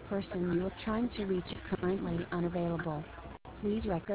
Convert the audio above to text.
person you are trying to reach is currently unavailable. Please record